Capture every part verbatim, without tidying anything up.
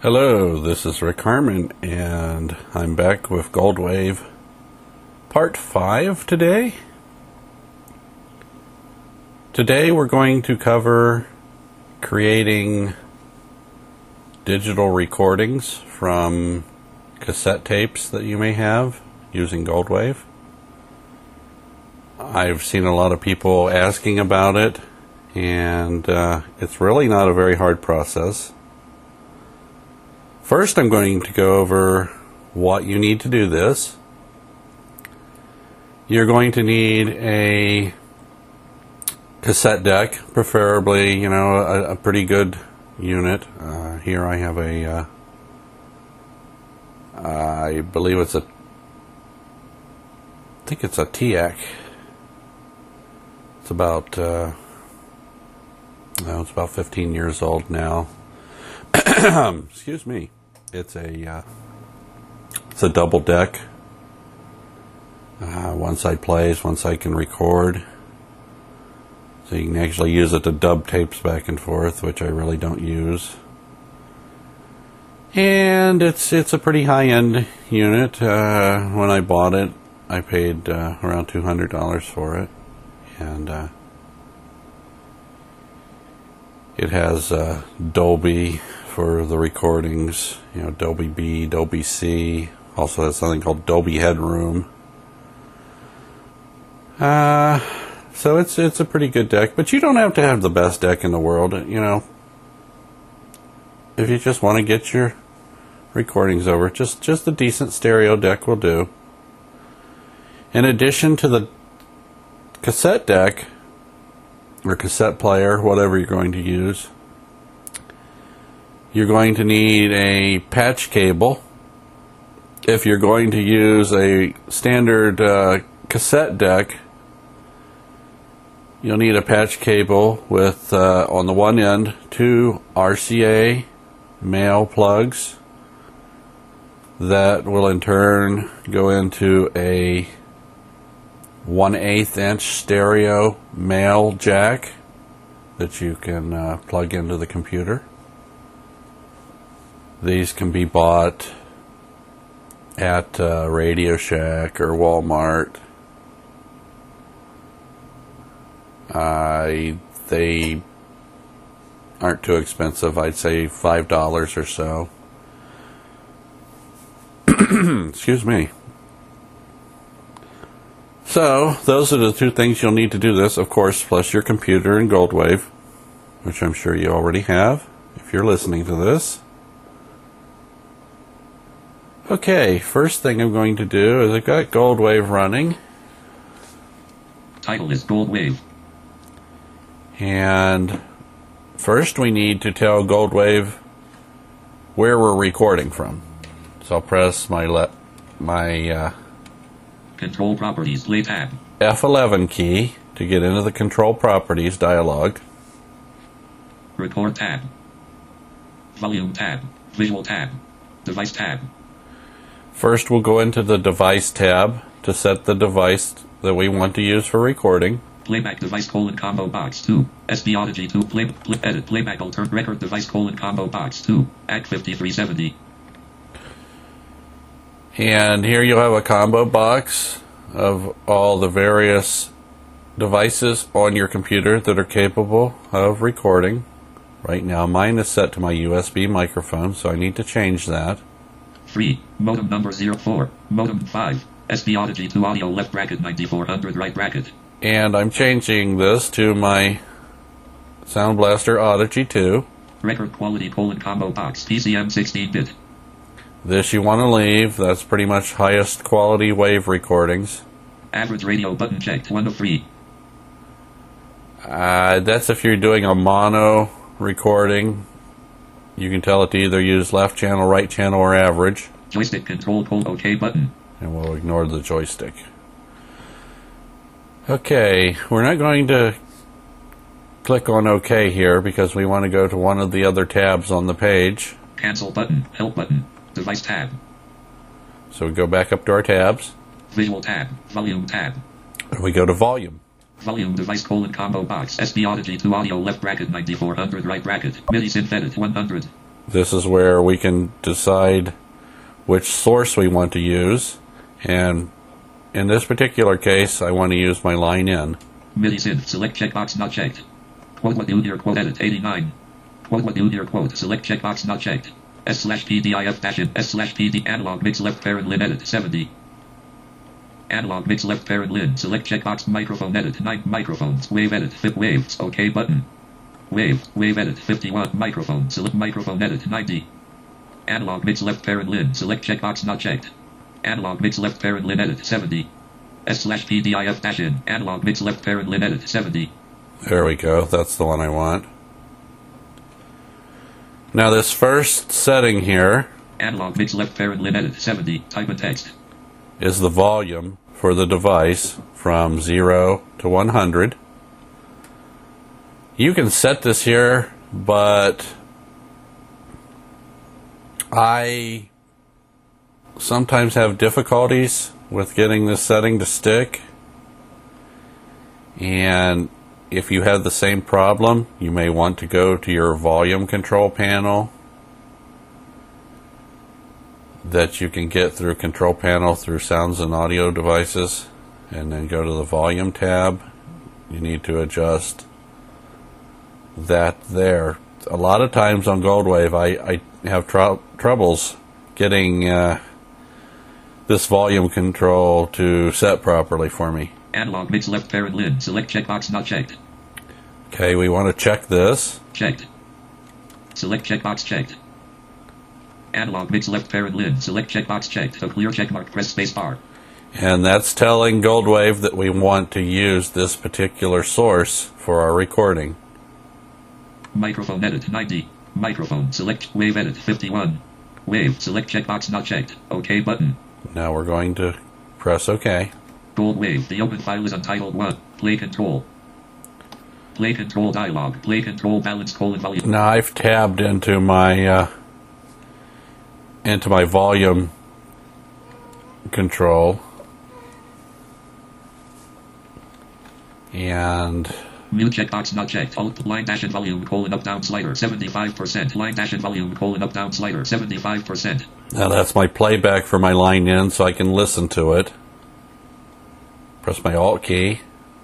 Hello, this is Rick Harmon, and I'm back with Goldwave Part five today. Today we're going to cover creating digital recordings from cassette tapes that you may have using Goldwave. I've seen a lot of people asking about it, and uh, it's really not a very hard process. First, I'm going to go over what you need to do this. You're going to need a cassette deck, preferably, you know, a, a pretty good unit. Uh, here I have a, uh, I believe it's a, I think it's a T E C. It's about, uh, well, it's about fifteen years old now. Excuse me. It's a uh, it's a double deck. Uh, one side plays, one side can record. So you can actually use it to dub tapes back and forth, which I really don't use. And it's it's a pretty high-end unit. Uh, when I bought it, I paid uh, around two hundred dollars for it, and uh, it has uh, Dolby for the recordings, you know, Dolby B, Dolby C. Also has something called Dolby Headroom. Uh, so it's it's a pretty good deck, but you don't have to have the best deck in the world, you know. If you just want to get your recordings over, just just a decent stereo deck will do. In addition to the cassette deck, or cassette player, whatever you're going to use, you're going to need a patch cable. If you're going to use a standard uh, cassette deck, you'll need a patch cable with, uh, on the one end, two R C A male plugs that will in turn go into a one eighth inch stereo male jack that you can uh, plug into the computer. These can be bought at uh, Radio Shack or Walmart. Uh, they aren't too expensive. I'd say five dollars or so. Excuse me. So, those are the two things you'll need to do this, of course, plus your computer and Goldwave, which I'm sure you already have if you're listening to this. Okay, first thing I'm going to do is I've got Goldwave running. Title is Goldwave. And first we need to tell Goldwave where we're recording from. So I'll press my le- my uh, Control Properties, Play tab. F eleven key to get into the Control Properties dialog. Record tab. Volume tab. Visual tab. Device tab. First we'll go into the Device tab to set the device that we want to use for recording. Playback device colon combo box two. S D Audigy two. Play, play, edit playback alternate record device colon combo box two. A C fifty-three seventy. And here you'll have a combo box of all the various devices on your computer that are capable of recording. Right now mine is set to my U S B microphone, so I need to change that. three. Modem number zero four. Modem five. S D Audigy two audio left bracket ninety-four hundred right bracket. And I'm changing this to my Sound Blaster Audigy two. Record quality colon combo box P C M sixteen bit. This you want to leave. That's pretty much highest quality wave recordings. Average radio button checked one of three. Uh, that's if you're doing a mono recording. You can tell it to either use left channel, right channel, or average. Joystick control colon OK button. And we'll ignore the joystick. Okay, we're not going to click on OK here because we want to go to one of the other tabs on the page. Cancel button, help button, device tab. So we go back up to our tabs. Visual tab, volume tab. And we go to volume. Volume device colon combo box. S D Audigy two audio left bracket ninety-four hundred right bracket. MIDI synth edit one hundred. this is where we can decide which source we want to use, and in this particular case I want to use my line in. MIDI synth, select checkbox not checked. Quote what new near quote edit eighty-nine. Quote what new near quote, select checkbox not checked. S slash PDIF dash in S slash PD analog mix left parent lin edit seventy. Analog mix left parent lin, select checkbox microphone edit nine microphones, wave edit flip waves, OK button. Wave, wave edit fifty-one microphone, select microphone edit ninety. Analog mix left parent lin, select checkbox not checked. Analog mix left parent lin edit seventy. S slash PDIF dash in, analog mix left parent lin edit seventy. There we go, that's the one I want. Now this first setting here, analog mix left parent lin edit seventy, type in text, is the volume for the device from zero to one hundred. You can set this here, but I sometimes have difficulties with getting this setting to stick. And if you have the same problem, you may want to go to your volume control panel that you can get through Control Panel through Sounds and Audio Devices, and then go to the Volume tab. You need to adjust that there. A lot of times on Goldwave I, I have tr troubles getting uh, this volume control to set properly for me. Analog mix left parent lin, select checkbox not checked. Okay, we want to check this. Checked. Select checkbox checked. Analog mix left parent lin, select checkbox checked. To clear checkmark, press space bar. And that's telling Goldwave that we want to use this particular source for our recording. Microphone edit ninety. Microphone, select wave edit fifty-one. Wave, select checkbox not checked. OK button. Now we're going to press OK. Goldwave, the open file is untitled one. Play control. Play control dialog. Play control balance colon volume. Now I've tabbed into my uh, into my volume control, and mute checkbox not checked. Alt line dash and volume colon up down slider seventy-five percent. Line dash and volume colon up down slider seventy-five percent. Now that's my playback for my line in, so I can listen to it. Press my Alt key.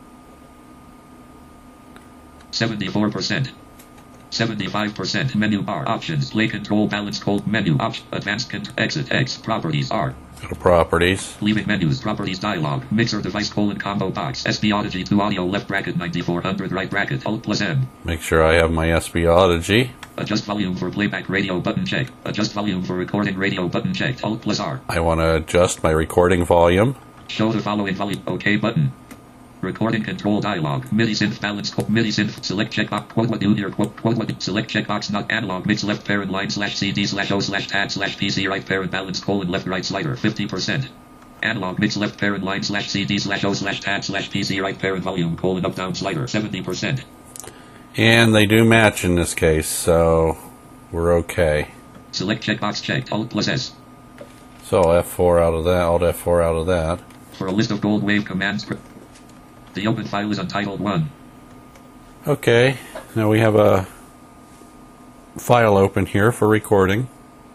seventy-four percent. seventy-five percent. Menu bar options. Play control balance cold menu option. Advanced cont exit X properties R. Go to properties. Leaving menus. Properties dialog. Mixer device colon combo box. S P Audigy two audio left bracket ninety-four hundred right bracket. Alt plus M. Make sure I have my S P Audigy. Adjust volume for playback radio button check. Adjust volume for recording radio button checked. Alt plus R. I want to adjust my recording volume. Show the following volume. OK button. Recording control dialog. MIDI synth balance. MIDI synth. Select checkbox. Quote what new near quote. Quote what. Select checkbox not analog mix left parent line slash C D slash O slash tab slash P C right parent balance colon left right slider fifty percent. Analog mix left parent line slash C D slash O slash tab slash P C right parent volume colon up down slider seventy percent. And they do match in this case, so we're okay. Select checkbox checked. Alt plus S. So F four out of that. Alt F four out of that. For a list of Goldwave commands. The open file is untitled one. Okay, now we have a file open here for recording.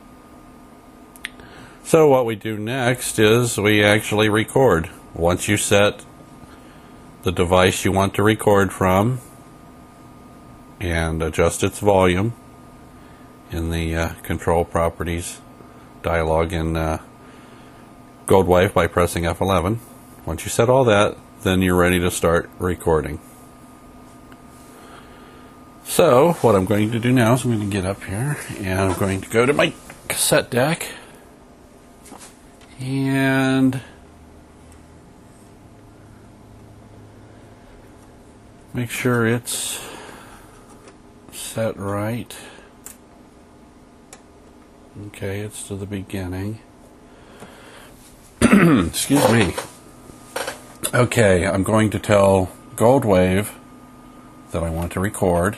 So what we do next is we actually record. Once you set the device you want to record from and adjust its volume in the uh, control properties dialog in uh, Goldwave by pressing F eleven. Once you set all that, then you're ready to start recording. So what I'm going to do now is I'm going to get up here and I'm going to go to my cassette deck and make sure it's set right. Okay, it's to the beginning. Excuse me. Okay, I'm going to tell Goldwave that I want to record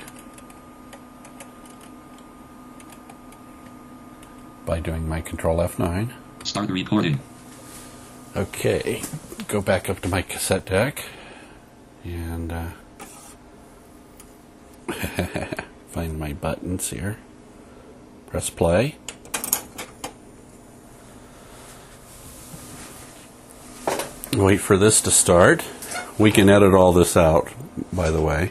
by doing my Control F nine. Start recording. Okay, go back up to my cassette deck and uh, find my buttons here. Press play. Wait for this to start. We can edit all this out, by the way.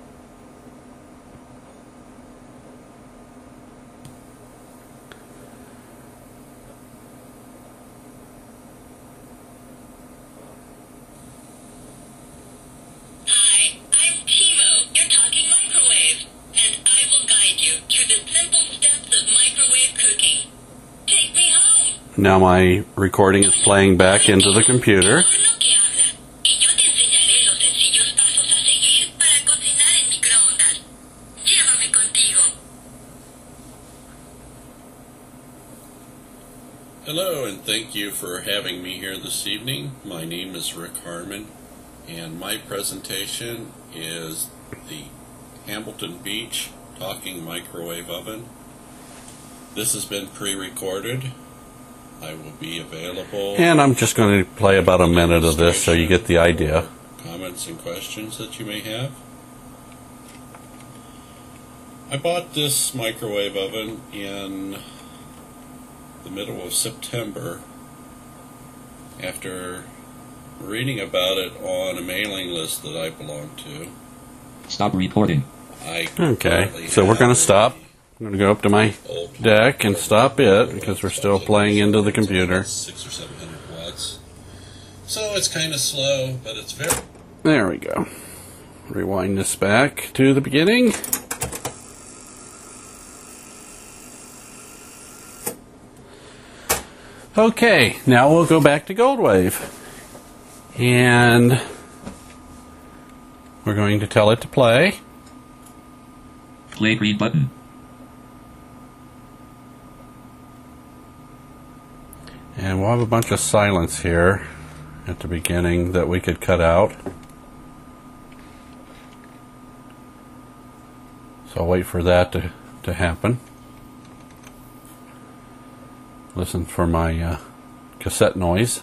Hi, I'm Timo, your talking microwave, and I will guide you through the simple steps of microwave cooking. Take me home. Now my recording is playing back into the computer. Hello, and thank you for having me here this evening. My name is Rick Harmon, and my presentation is the Hamilton Beach Talking Microwave Oven. This has been pre-recorded. I will be available. And I'm just going to play about a minute of this so you get the idea. Comments and questions that you may have. I bought this microwave oven in the middle of September after reading about it on a mailing list that I belong to. Stop recording. I Okay, so we're going to stop. I'm going to go up to my deck and stop it because we're still playing into the computer. Six or seven hundred watts. So it's kind of slow, but it's very. There we go. Rewind this back to the beginning. Okay, now we'll go back to Goldwave. And we're going to tell it to play. Play green button. And we'll have a bunch of silence here at the beginning that we could cut out. So I'll wait for that to, to happen. Listen for my uh, cassette noise.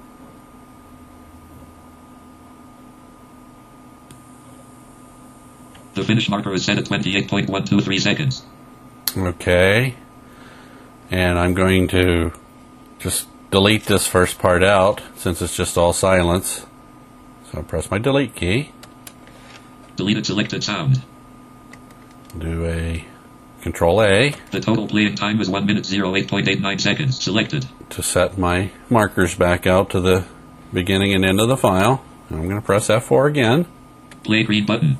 The finish marker is set at twenty-eight point one two three seconds. Okay. And I'm going to just delete this first part out since it's just all silence. So I'll press my delete key. Deleted selected sound. Do a Control A. The total playing time is one minute zero eight point eight nine seconds. Selected. To set my markers back out to the beginning and end of the file. And I'm going to press F four again. Play green button.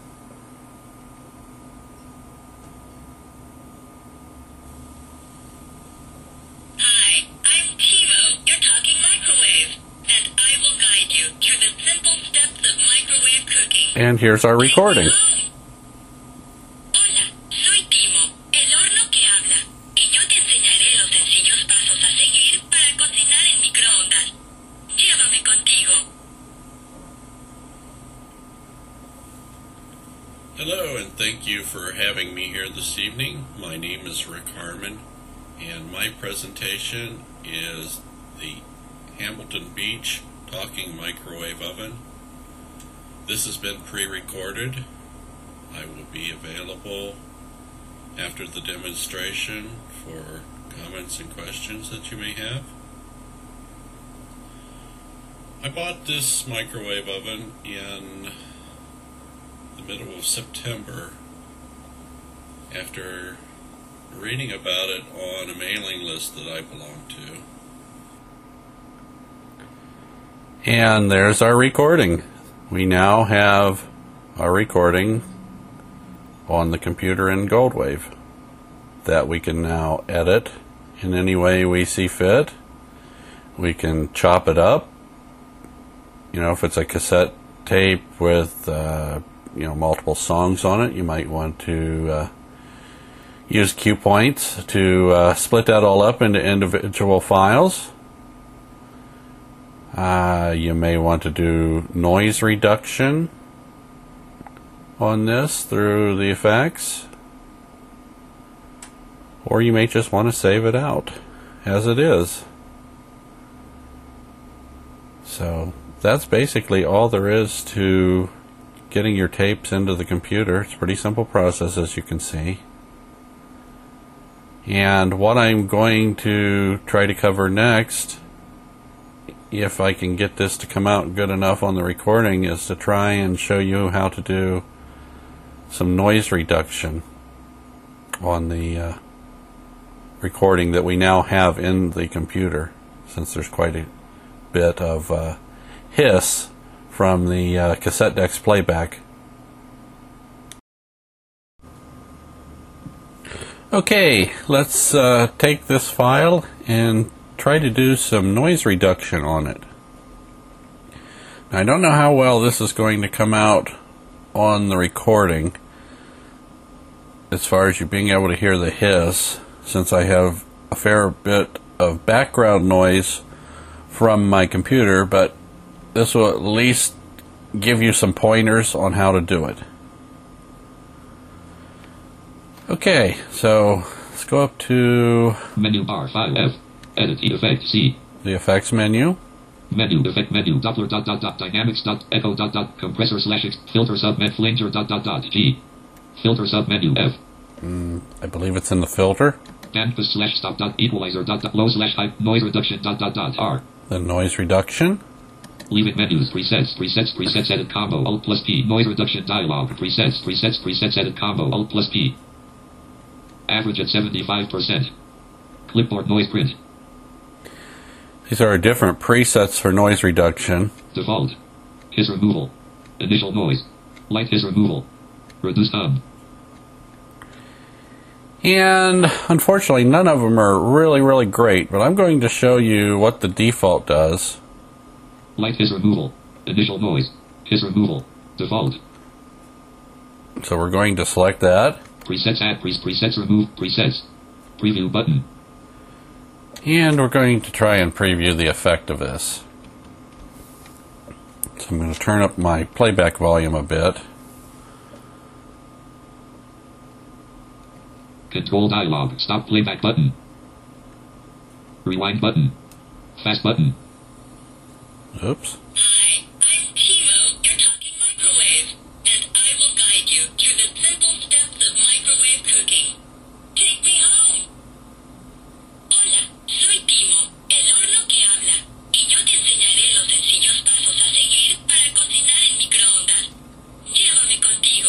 Hi, I'm Timo, your talking microwave, and I will guide you through the simple steps of microwave cooking. And here's our recording. Hola, soy Timo, el horno que habla, y yo te enseñaré los sencillos pasos a seguir para cocinar en microondas. Llévame contigo. Hello, and thank you for having me here this evening. My name is Rick Harmon, and my presentation is the Hamilton Beach Talking Microwave Oven. This has been pre-recorded. I will be available after the demonstration for comments and questions that you may have. I bought this microwave oven in the middle of September after reading about it on a mailing list that I belong to. And there's our recording. We now have our recording on the computer in Goldwave that we can now edit in any way we see fit. We can chop it up. You know, if it's a cassette tape with uh, you know multiple songs on it, you might want to uh, use cue points to uh, split that all up into individual files. Uh, you may want to do noise reduction on this through the effects, or you may just want to save it out as it is. So that's basically all there is to getting your tapes into the computer. It's a pretty simple process, as you can see. And what I'm going to try to cover next, if I can get this to come out good enough on the recording, is to try and show you how to do some noise reduction on the uh, recording that we now have in the computer, since there's quite a bit of uh, hiss from the uh, cassette deck's playback. Okay, let's uh, take this file and try to do some noise reduction on it. Now, I don't know how well this is going to come out on the recording as far as you being able to hear the hiss, since I have a fair bit of background noise from my computer, but this will at least give you some pointers on how to do it. Okay, so let's go up to Menu bar five F. Edit effect C. The effects menu. Menu effect menu Doppler dot dot dot dynamics dot echo dot dot compressor slash filter sub med flanger dot dot dot G. Filter sub menu F. Mm, I believe it's in the filter. Dampus slash stop dot equalizer dot dot low slash high noise reduction dot dot dot R. The noise reduction. Leave it menus presets presets presets edit combo Alt plus P noise reduction dialog presets presets presets edit combo Alt plus P. Average at seventy-five percent. Clipboard noise print. These are different presets for noise reduction. Default. Hiss removal. Initial noise. Light hiss removal. Reduce hum. And unfortunately, none of them are really, really great, but I'm going to show you what the default does. Light hiss removal. Initial noise. Hiss removal. Default. So we're going to select that. Presets add pre presets remove presets. Preview button. And we're going to try and preview the effect of this. So I'm going to turn up my playback volume a bit. Control dialog. Stop playback button. Rewind button. Fast button. Oops. Hi, I'm Timo, your talking microwave, and I will guide you through the simple steps of microwave cooking. Take me home. Hola, soy Timo, el horno que habla, y yo te enseñaré los sencillos pasos a seguir para cocinar en microondas. Llévame contigo.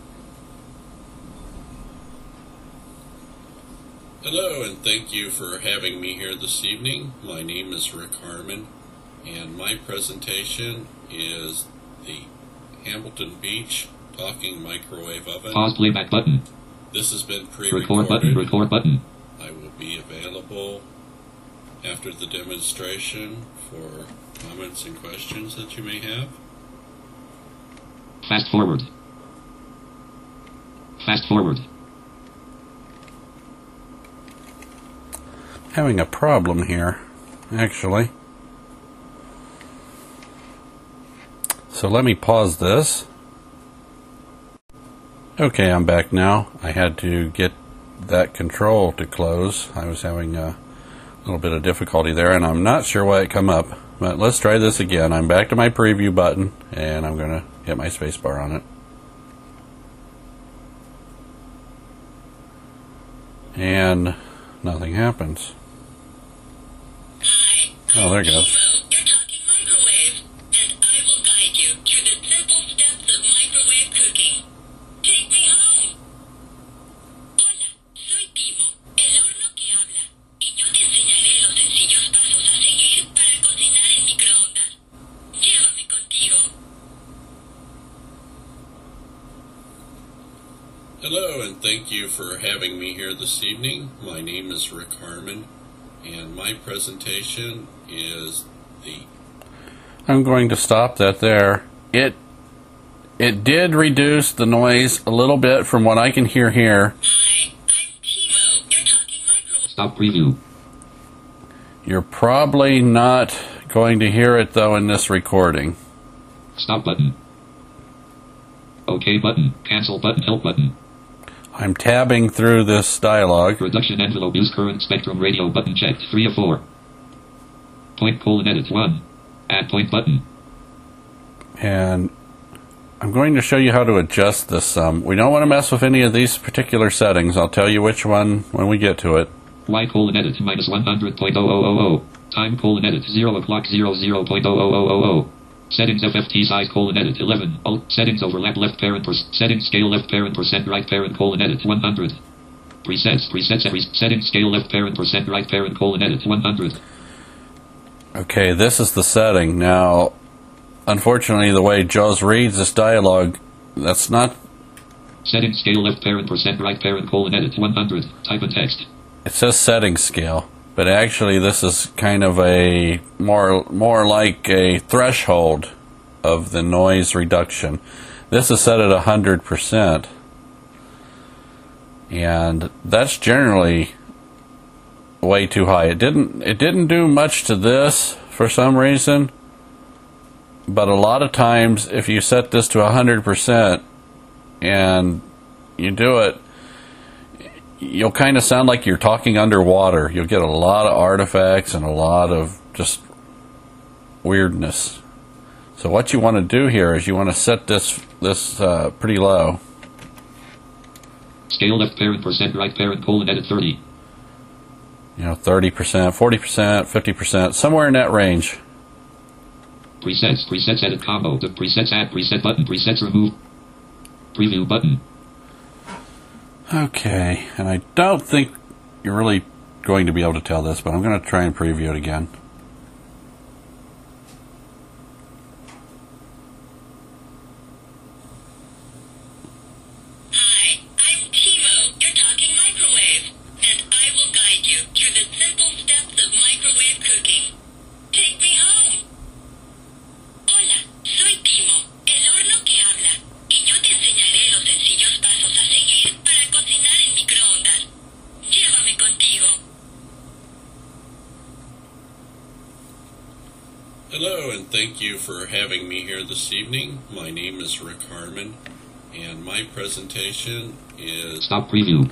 Hello, and thank you for having me here this evening. My name is Rick Harmon, and my presentation is the Hamilton Beach Talking Microwave Oven. Pause playback button. This has been Record button. pre-recorded. Record button. I will be available after the demonstration for comments and questions that you may have. Fast forward. Fast forward. Having a problem here, actually. So let me pause this. Okay, I'm back now. I had to get that control to close. I was having a little bit of difficulty there, and I'm not sure why it come up. But let's try this again. I'm back to my preview button, and I'm going to hit my space bar on it. And nothing happens. Hi, Oh, there it goes. Timo, your talking microwave, and I will guide you through the simple steps of microwave cooking. Take me home. Hola, soy Timo, el horno que habla, y yo te enseñaré los sencillos pasos a seguir para cocinar en microondas. Llévame contigo. Hello, and thank you for having me here this evening. My name is Rick Harmon, and my presentation is the... I'm going to stop that there. It it did reduce the noise a little bit from what I can hear here. Hi, I'm Timo, your talking microwave. Stop preview. You're probably not going to hear it, though, in this recording. Stop button. OK button. Cancel button. Help button. I'm tabbing through this dialogue. Reduction envelope. Use current spectrum radio button checked. three of four. Point colon edit one. Add point button. And I'm going to show you how to adjust this. Um, we don't want to mess with any of these particular settings. I'll tell you which one when we get to it. Y colon edit minus one hundred point zero zero zero zero. Time colon edit zero o'clock zero zero point zero zero zero zero. Settings F F T size colon edit eleven. Alt settings overlap left parent per settings scale left parent percent right parent colon edit one hundred. Presets presets every settings scale left parent percent right parent colon edit one hundred. Okay, this is the setting. Now, unfortunately, the way Jaws reads this dialogue, that's not. Settings scale left parent percent right parent colon edit one hundred. Type in text. It says setting scale, but actually this is kind of a more more like a threshold of the noise reduction. This is set at one hundred percent, and that's generally way too high. It didn't it didn't do much to this for some reason, but a lot of times if you set this to one hundred percent and you do it, you'll kind of sound like you're talking underwater. You'll get a lot of artifacts and a lot of just weirdness. So what you want to do here is you want to set this this uh, pretty low. Scale left parent percent right parent colon edit thirty. You know, thirty percent, forty percent, fifty percent, somewhere in that range. Presets, presets edit combo. The presets add preset button. Presets remove. Preview button. Okay, and I don't think you're really going to be able to tell this, but I'm going to try and preview it again. Hi, I'm Timo, your talking microwave, and I will guide you through the simple steps of microwave cooking. Take me home. Hola, soy Timo, el horno que habla, y yo te enseñaré los sencillos pasos a seguir para cocinar en microondas. Llévame contigo. Hello, and thank you for having me here this evening. My name is Rick Harmon, and my presentation is... Stop preview.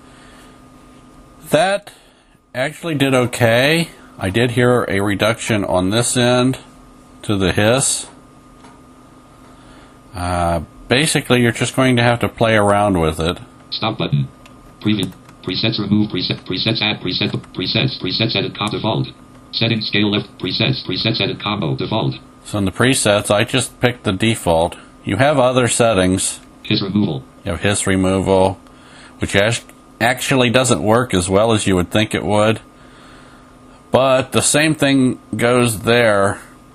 That actually did okay. I did hear a reduction on this end to the hiss. Uh, basically, you're just going to have to play around with it. Stop button. Preview. Presets remove preset. Presets add preset. Presets. Presets edit com default. Settings scale left. Presets. Presets edit combo default. So in the presets, I just picked the default. You have other settings. Hiss removal. You have hiss removal, which actually doesn't work as well as you would think it would. But the same thing goes there.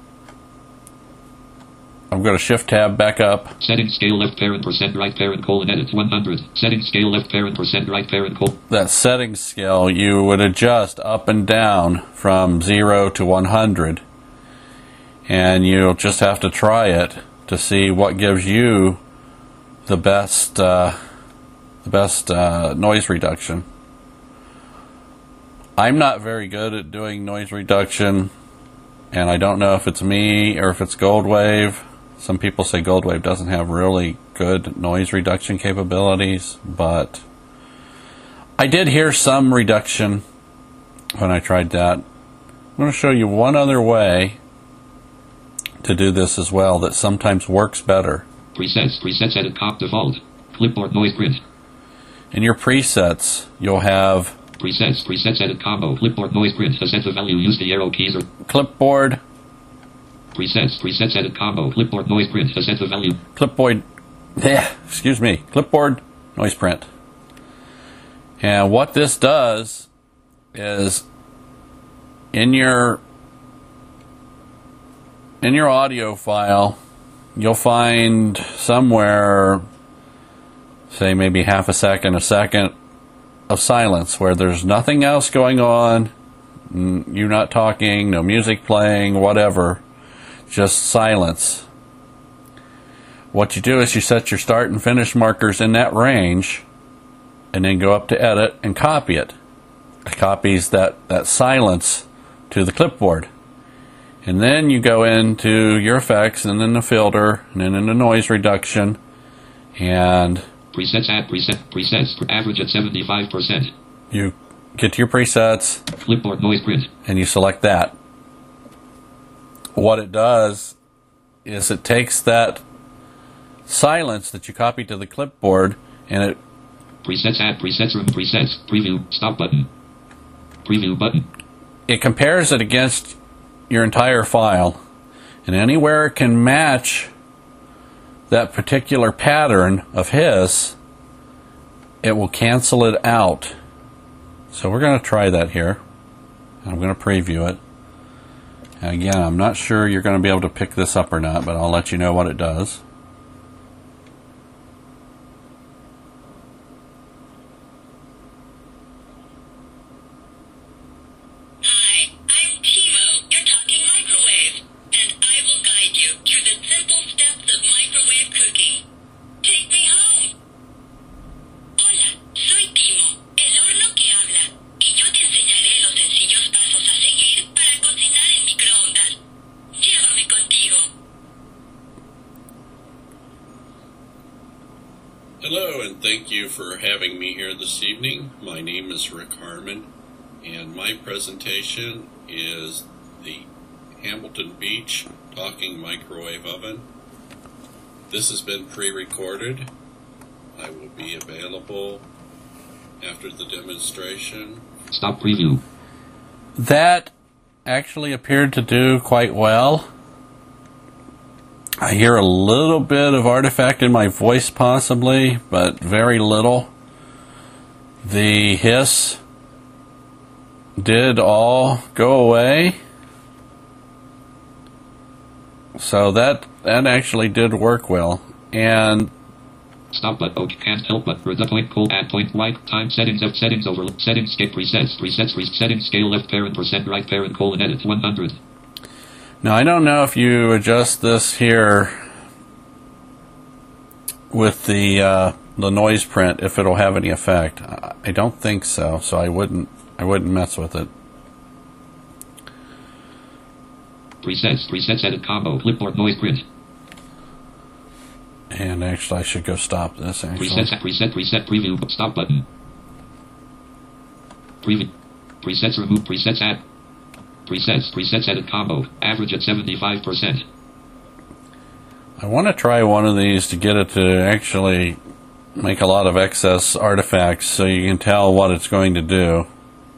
I'm going to shift tab back up. Settings scale left parent percent right parent colon edit one hundred. Settings scale left parent percent right parent colon. That settings scale you would adjust up and down from zero to one hundred. And you'll just have to try it to see what gives you the best uh, the best uh, noise reduction. I'm not very good at doing noise reduction, and I don't know if it's me or if it's Goldwave. Some people say Goldwave doesn't have really good noise reduction capabilities, but I did hear some reduction when I tried that. I'm going to show you one other way to do this as well that sometimes works better. Presets. Presets edit comp default. Clipboard noise print. In your presets, you'll have Presets. Presets edit combo. Clipboard noise print. To set the value, use the arrow keys or clipboard. Presets. Presets edit combo. Clipboard noise print. To set the value. Clipboard. Yeah, excuse me. Clipboard noise print. And what this does is in your in your audio file, you'll find somewhere, say maybe half a second, a second of silence where there's nothing else going on, you're not talking, no music playing, whatever, just silence. What you do is you set your start and finish markers in that range and then go up to edit and copy it. It copies that, that silence to the clipboard. And then you go into your effects and then the filter and then into noise reduction and presets add preset presets for average at seventy-five percent. You get to your presets, clipboard noise print, and you select that. What it does is it takes that silence that you copied to the clipboard, and it Presets, add presets, room presets, preview, stop button. Preview button. it compares it against your entire file, and anywhere it can match that particular pattern of his, it will cancel it out. So we're going to try that here. I'm going to preview it. And again, I'm not sure you're going to be able to pick this up or not, but I'll let you know what it does. Hi, I'm Timo, your talking microwave, and I will guide you through the simple steps of microwave cooking. Take me home. Hola, soy Timo, el horno que habla, y yo te enseñaré los sencillos pasos a seguir para cocinar en microondas. Llévame contigo. Hello, and thank you for having me here this evening. My name is Rick Harmon, and my presentation is the Hamilton Beach Talking Microwave Oven. This has been pre-recorded. I will be available after the demonstration. Stop preview. That actually appeared to do quite well. I hear a little bit of artifact in my voice possibly, but very little. The hiss did all go away. So that that actually did work well. And Stop but OK can't help but the point cold add point right time settings of settings over settings skip presets presets reset settings scale left parent percent right parent colon edit one hundred. now I don't know if you adjust this here with the uh, the noise print if it'll have any effect. I don't think so, so I wouldn't I wouldn't mess with it. Presets presets edit combo clipboard noise print. And actually I should go stop this actually. Presets preset preset preview stop button. Preview presets remove presets add presets presets edit combo average at seventy-five percent. I want to try one of these to get it to actually make a lot of excess artifacts so you can tell what it's going to do.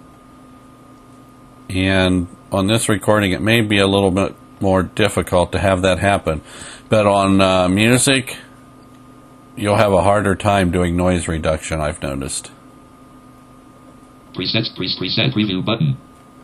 And on this recording it may be a little bit more difficult to have that happen. But on uh, music, you'll have a harder time doing noise reduction, I've noticed. Presets pre preset preview button.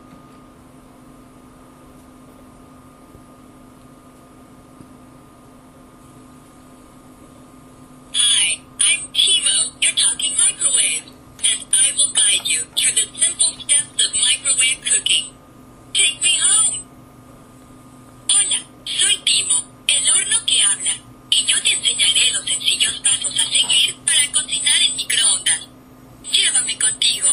Hi, I'm Timo, your talking microwave, and I will guide you through the simple steps of microwave cooking. Take me home. Hola, soy Timo, el horno que habla, y yo te enseñaré los sencillos pasos a seguir para cocinar en microondas. Llévame contigo.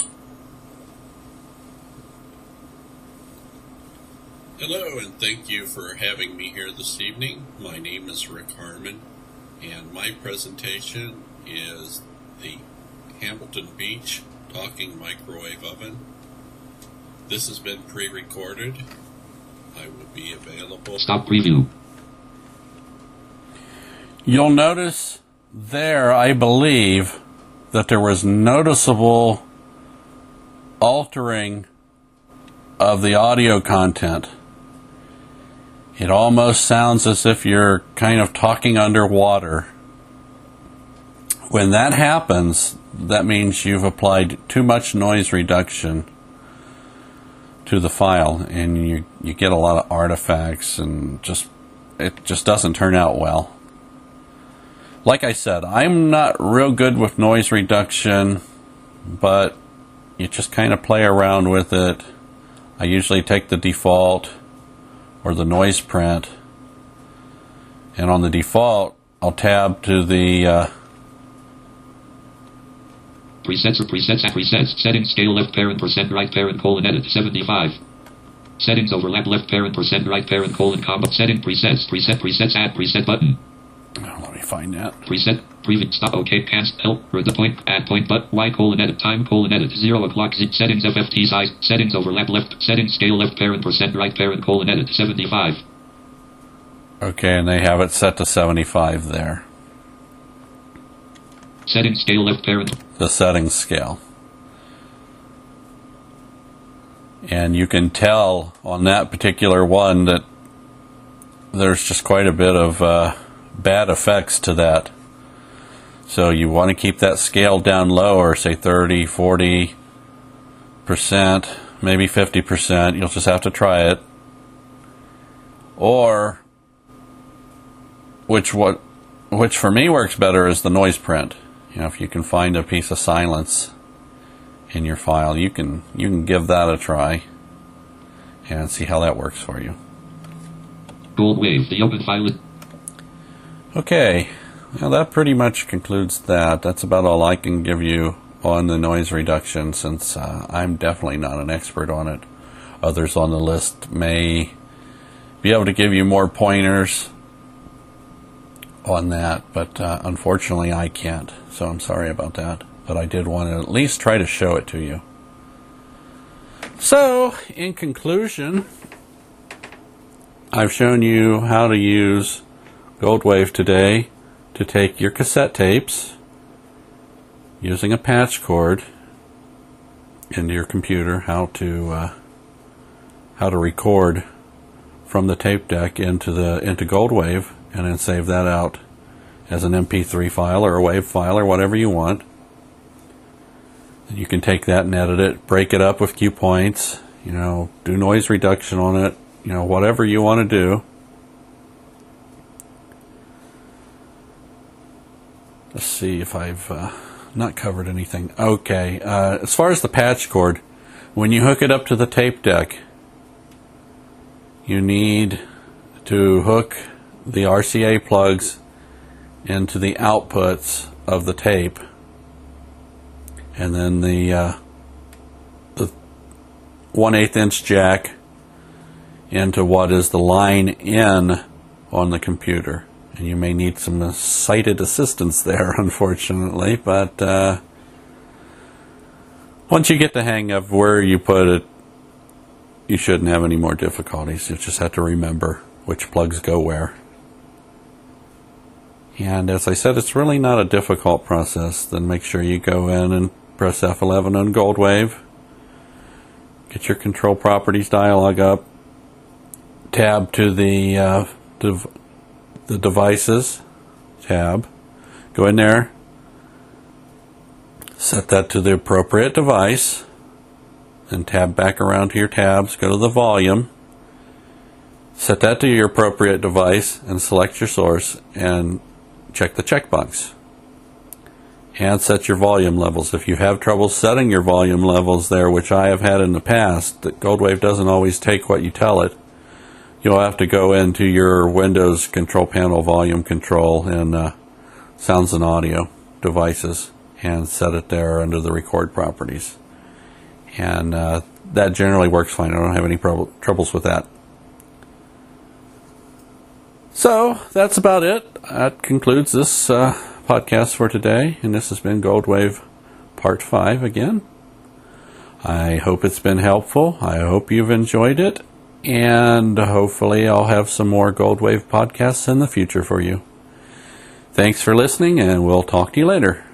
Hello, and thank you for having me here this evening. My name is Rick Harmon, and my presentation is the Hamilton Beach Talking Microwave Oven. This has been pre-recorded. I will be available. Stop preview. You'll notice there, I believe, that there was noticeable altering of the audio content. It almost sounds as if you're kind of talking underwater. When that happens, that means you've applied too much noise reduction to the file, and you you get a lot of artifacts, and just it just doesn't turn out well. Like I said, I'm not real good with noise reduction, but you just kind of play around with it. I usually take the default or the noise print, and on the default I'll tab to the uh, Presets or presets at presets settings scale left parent percent right parent colon edit seventy-five. Settings overlap left parent percent right parent colon combo setting presets preset presets add preset button. oh, let me find that. Preset preview stop OK cancel help or the point add point but Y colon edit time colon edit zero o'clock z settings F F T size settings overlap left settings scale left parent percent right parent colon edit seventy-five. Okay, and they have it set to seventy-five there. Settings scale left parent. The settings scale. And you can tell on that particular one that there's just quite a bit of uh, bad effects to that. So you want to keep that scale down lower, say thirty, forty percent, maybe fifty percent. You'll just have to try it. Or, which what, which for me works better, is the noise print. You know, if you can find a piece of silence in your file, you can you can give that a try and see how that works for you. Gold Wave, the open file. Okay, well, that pretty much concludes that. That's about all I can give you on the noise reduction, since uh, I'm definitely not an expert on it. Others on the list may be able to give you more pointers on that, but uh, unfortunately I can't, so I'm sorry about that. But I did want to at least try to show it to you. So, in conclusion, I've shown you how to use Goldwave today to take your cassette tapes using a patch cord into your computer, how to uh, how to record from the tape deck into the into Goldwave, and then save that out as an M P three file or a WAV file or whatever you want. And you can take that and edit it, break it up with cue points, you know, do noise reduction on it, you know, whatever you want to do. Let's see if I've uh, not covered anything. Okay, uh, as far as the patch cord, when you hook it up to the tape deck, you need to hook the R C A plugs into the outputs of the tape, and then the uh, the one eighth inch jack into what is the line in on the computer. And you may need some uh, sighted assistance there, unfortunately, but uh, once you get the hang of where you put it, you shouldn't have any more difficulties. You just have to remember which plugs go where. And as I said, it's really not a difficult process. Then make sure you go in and press F eleven on Goldwave. Get your control properties dialog up. Tab to the uh, dev the devices tab. Go in there. Set that to the appropriate device. Then tab back around to your tabs. Go to the volume. Set that to your appropriate device and select your source and check the checkbox. And set your volume levels. If you have trouble setting your volume levels there, which I have had in the past, that Goldwave doesn't always take what you tell it, you'll have to go into your Windows control panel volume control and uh, sounds and audio devices and set it there under the record properties. And uh, that generally works fine. I don't have any prob troubles with that. So that's about it. That concludes this uh, podcast for today. And this has been Goldwave Part five again. I hope it's been helpful. I hope you've enjoyed it. And hopefully I'll have some more Goldwave podcasts in the future for you. Thanks for listening, and we'll talk to you later.